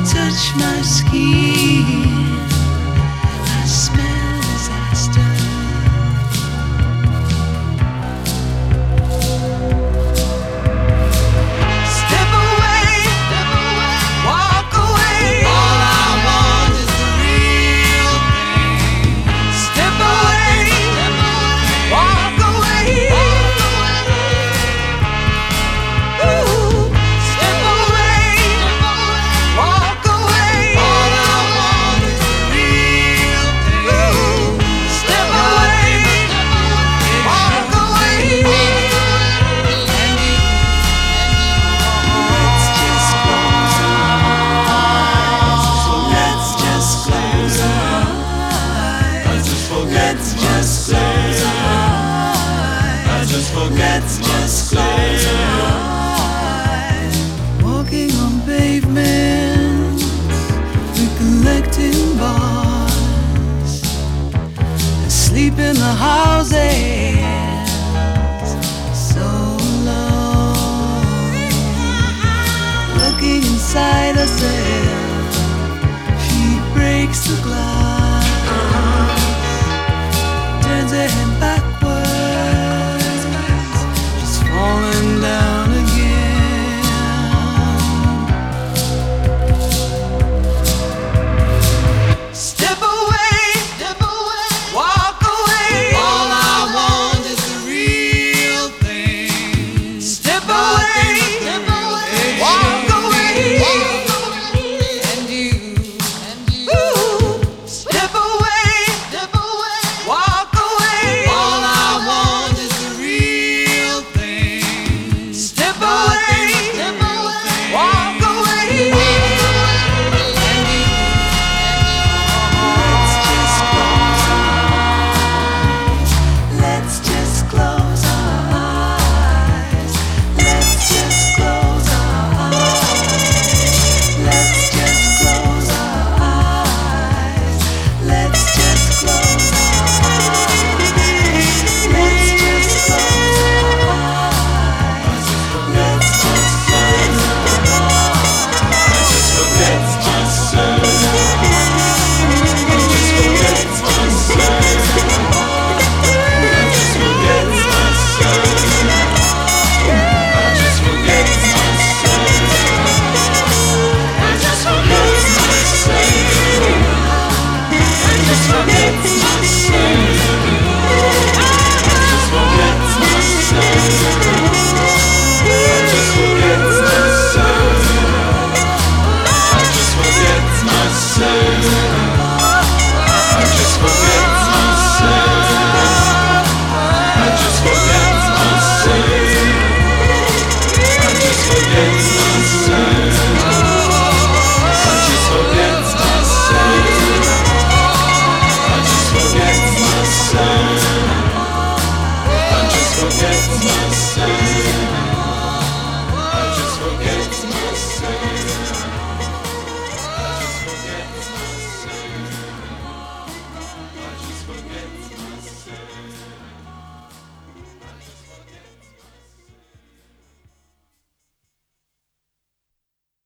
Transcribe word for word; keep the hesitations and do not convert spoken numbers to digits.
touch my skin, I smell disaster. Step away, step away, walk away. All I want is the real thing. Step away, step away, walk away. Ooh, step away, step away, walk away. All I want is the real thing. Ooh, step away, step away, walk away. Let's just close our eyes. Let's just close our eyes. I just forget Let's just close our eyes. I just forget Let's just close our eyes. Walking on pavements, recollecting bars, asleep in the houses, so alone. Looking inside herself, she breaks the glass, turns her head backwards, she's falling down again. Step away, step away, walk away. All I want is the real thing. Step away, step away, walk away. And you, and you. Ooh, step away, step away, walk away. All I want is the real thing. Step away, step away, walk away. And you, let's just close our eyes. Let's just close our eyes. Let's just close our eyes. Let's just close our eyes. Let's just close our eyes. Let's just close our eyes. I just forget myself. I just forget myself. I just forget myself. I just forget myself. I just forget myself. I just forget myself. I just forget myself. I just forget myself. I just forget myself. I just forget myself. I just forget myself. I just forget myself. I just forget myself. I just forget myself. I just forget myself. I just forget